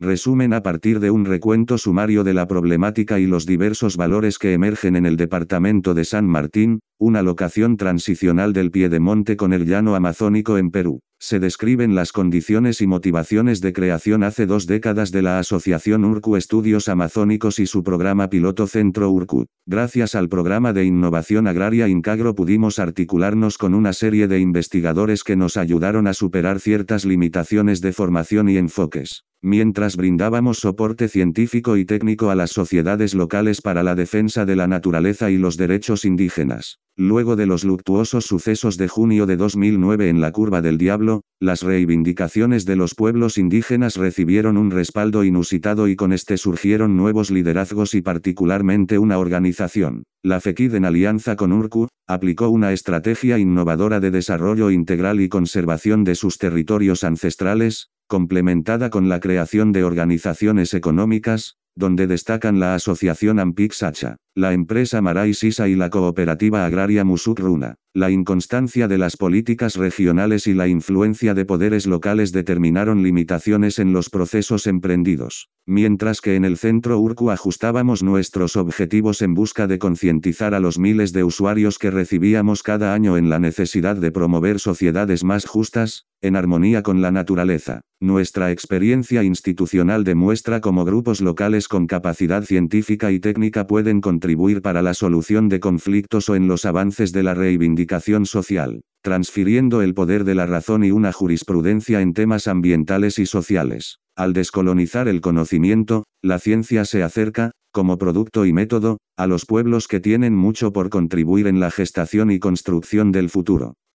Resumen a partir de un recuento sumario de la problemática y los diversos valores que emergen en el departamento de San Martín, una locación transicional del piedemonte con el llano amazónico en Perú. Se describen las condiciones y motivaciones de creación hace 2 décadas de la Asociación Urcu Estudios Amazónicos y su programa piloto Centro Urcu. Gracias al programa de innovación agraria Incagro pudimos articularnos con una serie de investigadores que nos ayudaron a superar ciertas limitaciones de formación y enfoques, mientras brindábamos soporte científico y técnico a las sociedades locales para la defensa de la naturaleza y los derechos indígenas. Luego de los luctuosos sucesos de junio de 2009 en la Curva del Diablo, las reivindicaciones de los pueblos indígenas recibieron un respaldo inusitado y con este surgieron nuevos liderazgos y particularmente una organización. La FECID en alianza con Urcu, aplicó una estrategia innovadora de desarrollo integral y conservación de sus territorios ancestrales, complementada con la creación de organizaciones económicas, donde destacan la Asociación Ampik Sacha, la empresa Maray Sisa y la cooperativa agraria Musuk Runa. La inconstancia de las políticas regionales y la influencia de poderes locales determinaron limitaciones en los procesos emprendidos, mientras que en el Centro Urcu ajustábamos nuestros objetivos en busca de concientizar a los miles de usuarios que recibíamos cada año en la necesidad de promover sociedades más justas, en armonía con la naturaleza. Nuestra experiencia institucional demuestra cómo grupos locales con capacidad científica y técnica pueden contribuir para la solución de conflictos o en los avances de la reivindicación social, transfiriendo el poder de la razón y una jurisprudencia en temas ambientales y sociales. Al descolonizar el conocimiento, la ciencia se acerca, como producto y método, a los pueblos que tienen mucho por contribuir en la gestación y construcción del futuro.